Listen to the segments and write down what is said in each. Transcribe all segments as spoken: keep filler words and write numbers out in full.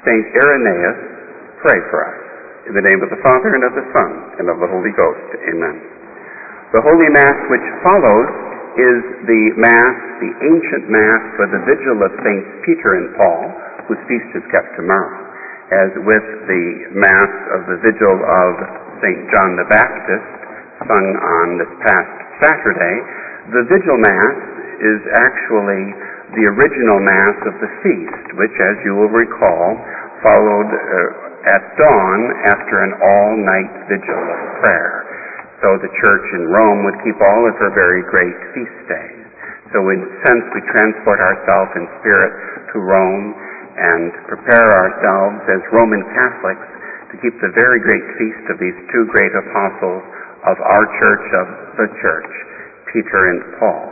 Saint Irenaeus, pray for us. In the name of the Father, and of the Son, and of the Holy Ghost. Amen. The Holy Mass which follows is the Mass, the ancient Mass for the Vigil of Saints Peter and Paul, whose feast is kept tomorrow. As with the Mass of the Vigil of Saint John the Baptist, sung on this past Saturday, the Vigil Mass is actually the original Mass of the feast, which, as you will recall, followed uh, at dawn after an all-night vigil of prayer. So the Church in Rome would keep all of her very great feast days. So in a sense, we transport ourselves in spirit to Rome and prepare ourselves as Roman Catholics to keep the very great feast of these two great apostles of our church, of the Church, Peter and Paul.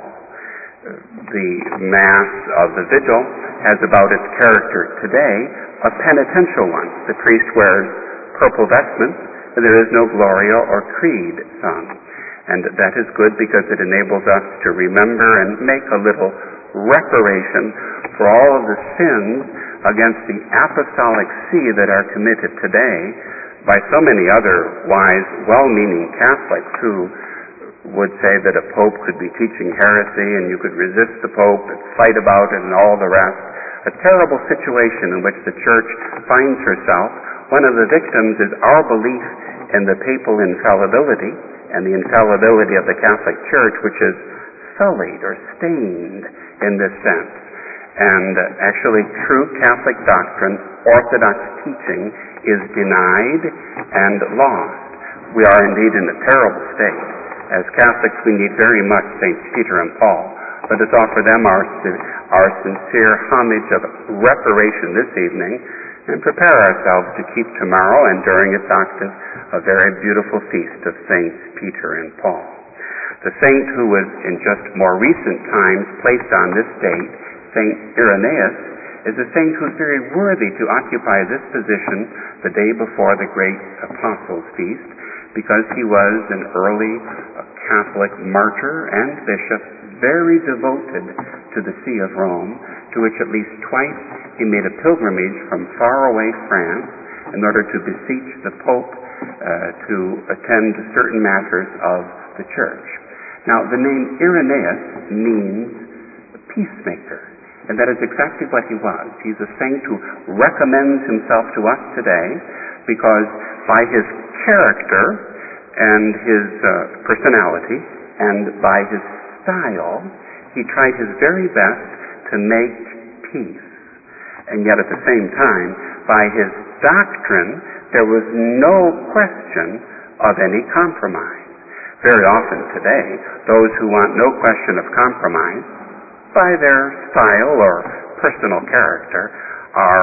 The Mass of the Vigil has about its character today a penitential one. The priest wears purple vestments, and there is no Gloria or Creed sung. And that is good because it enables us to remember and make a little reparation for all of the sins against the apostolic see that are committed today by so many other wise, well-meaning Catholics who would say that a pope could be teaching heresy and you could resist the pope and fight about it and all the rest. A terrible situation in which the Church finds herself. One of the victims is our belief in the papal infallibility and the infallibility of the Catholic Church, which is sullied or stained in this sense. And actually true Catholic doctrine, orthodox teaching, is denied and lost. We are indeed in a terrible state. As Catholics, we need very much Saints Peter and Paul. Let us offer them our, our sincere homage of reparation this evening and prepare ourselves to keep tomorrow and during its octave a very beautiful feast of Saints Peter and Paul. The saint who was in just more recent times placed on this date, Saint Irenaeus, is a saint who's very worthy to occupy this position the day before the great Apostles' Feast, because he was an early Catholic martyr and bishop, very devoted to the See of Rome, to which at least twice he made a pilgrimage from faraway France in order to beseech the Pope uh, to attend to certain matters of the Church. Now, the name Irenaeus means peacemaker, and that is exactly what he was. He's a saint who recommends himself to us today because by his character and his uh, personality and by his style, he tried his very best to make peace. And yet at the same time, by his doctrine, there was no question of any compromise. Very often today, those who want no question of compromise, by their style or personal character, are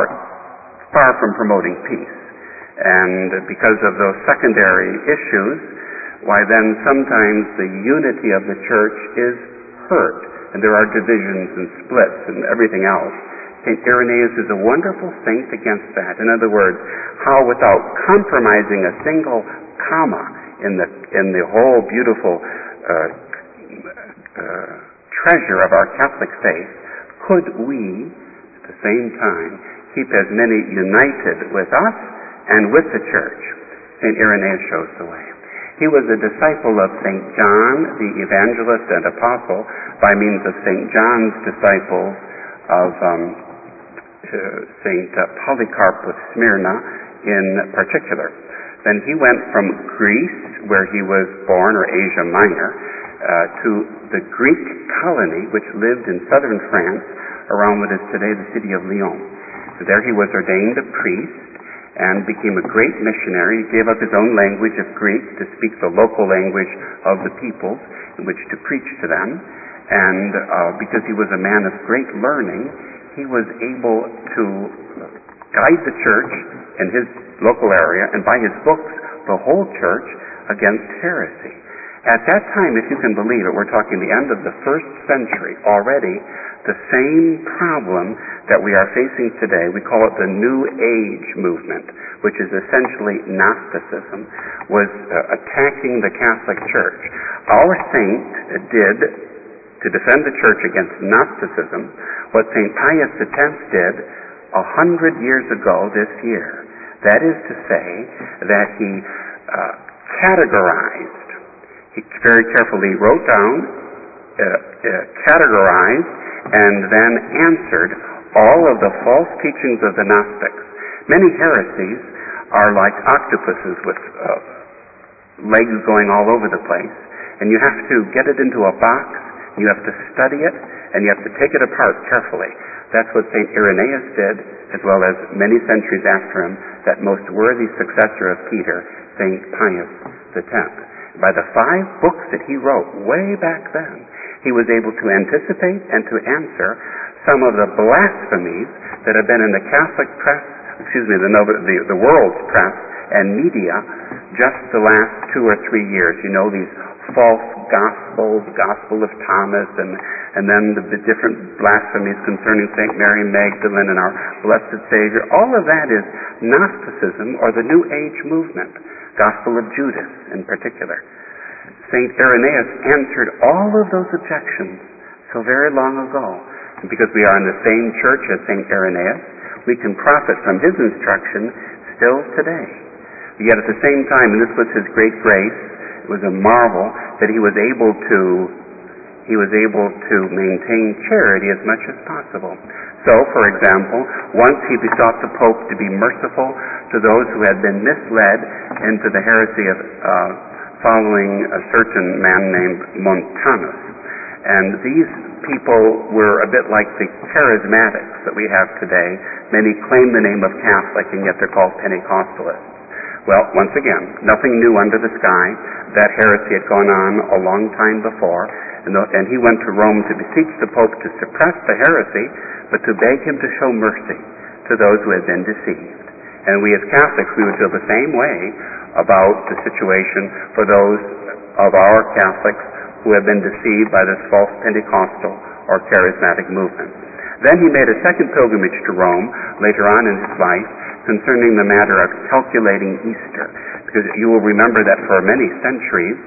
far from promoting peace. And because of those secondary issues, why then sometimes the unity of the Church is hurt, and there are divisions and splits and everything else. Saint Irenaeus is a wonderful saint against that. In other words, how without compromising a single comma in the in the whole beautiful uh, uh, treasure of our Catholic faith, could we, at the same time, keep as many united with us and with the Church. Saint Irenaeus shows the way. He was a disciple of Saint John, the evangelist and apostle, by means of Saint John's disciples of um, uh, Saint Polycarp of Smyrna in particular. Then he went from Greece, where he was born, or Asia Minor, uh, to the Greek colony which lived in southern France around what is today the city of Lyon. There he was ordained a priest and became a great missionary. He gave up his own language of Greek to speak the local language of the peoples in which to preach to them. And uh, because he was a man of great learning, he was able to guide the church in his local area, and by his books, the whole church, against heresy. At that time, if you can believe it, we're talking the end of the first century already, the same problem that we are facing today, we call it the New Age movement, which is essentially Gnosticism, was uh, attacking the Catholic Church. Our saint did, to defend the Church against Gnosticism, what Saint Pius X did a hundred years ago this year. That is to say that he uh, categorized, he very carefully wrote down, uh, uh, categorized, and then answered all of the false teachings of the Gnostics. Many heresies are like octopuses with uh, legs going all over the place, and you have to get it into a box, you have to study it, and you have to take it apart carefully. That's what Saint Irenaeus did, as well as many centuries after him, that most worthy successor of Peter, Saint Pius the tenth. By the five books that he wrote way back then, he was able to anticipate and to answer some of the blasphemies that have been in the Catholic press, excuse me, the, the, the world's press and media just the last two or three years. You know, these false gospels, the Gospel of Thomas, and, and then the, the different blasphemies concerning Saint Mary Magdalene and our Blessed Savior. All of that is Gnosticism or the New Age movement, Gospel of Judas in particular. Saint Irenaeus answered all of those objections so very long ago. And because we are in the same church as Saint Irenaeus, we can profit from his instruction still today. Yet at the same time, and this was his great grace, it was a marvel that he was able to he was able to maintain charity as much as possible. So, for example, once he besought the Pope to be merciful to those who had been misled into the heresy of uh, following a certain man named Montanus. And these people were a bit like the charismatics that we have today. Many claim the name of Catholic, and yet they're called Pentecostalists. Well, once again, nothing new under the sky. That heresy had gone on a long time before, and, the, and he went to Rome to beseech the Pope to suppress the heresy, but to beg him to show mercy to those who had been deceived. And we as Catholics, we would feel the same way about the situation for those of our Catholics who have been deceived by this false Pentecostal or charismatic movement. Then he made a second pilgrimage to Rome later on in his life concerning the matter of calculating Easter. Because you will remember that for many centuries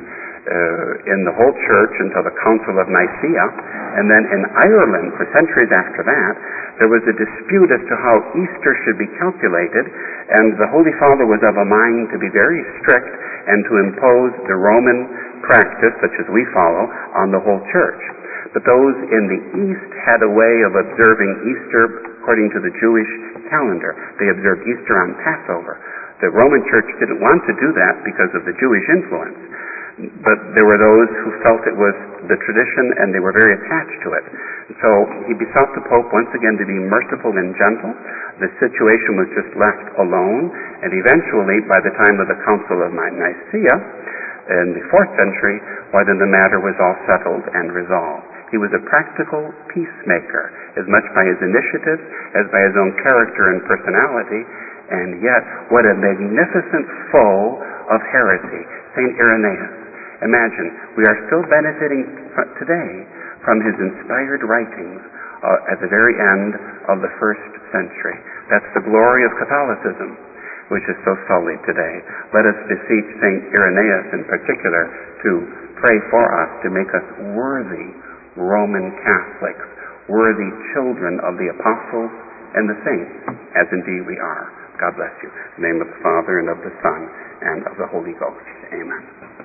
uh, in the whole church until the Council of Nicaea, and then in Ireland for centuries after that, there was a dispute as to how Easter should be calculated, and the Holy Father was of a mind to be very strict and to impose the Roman practice, such as we follow, on the whole church. But those in the East had a way of observing Easter according to the Jewish calendar. They observed Easter on Passover. The Roman Church didn't want to do that because of the Jewish influence. But there were those who felt it was the tradition and they were very attached to it. So he besought the Pope once again to be merciful and gentle. The situation was just left alone, and eventually, by the time of the Council of Nicaea, in the fourth century, why then the matter was all settled and resolved. He was a practical peacemaker, as much by his initiative as by his own character and personality, and yet what a magnificent foe of heresy, Saint Irenaeus. Imagine, we are still benefiting today from his inspired writings uh, at the very end of the first century. That's the glory of Catholicism, which is so sullied today. Let us beseech Saint Irenaeus in particular to pray for us, to make us worthy Roman Catholics, worthy children of the apostles and the saints, as indeed we are. God bless you. In the name of the Father, and of the Son, and of the Holy Ghost. Amen.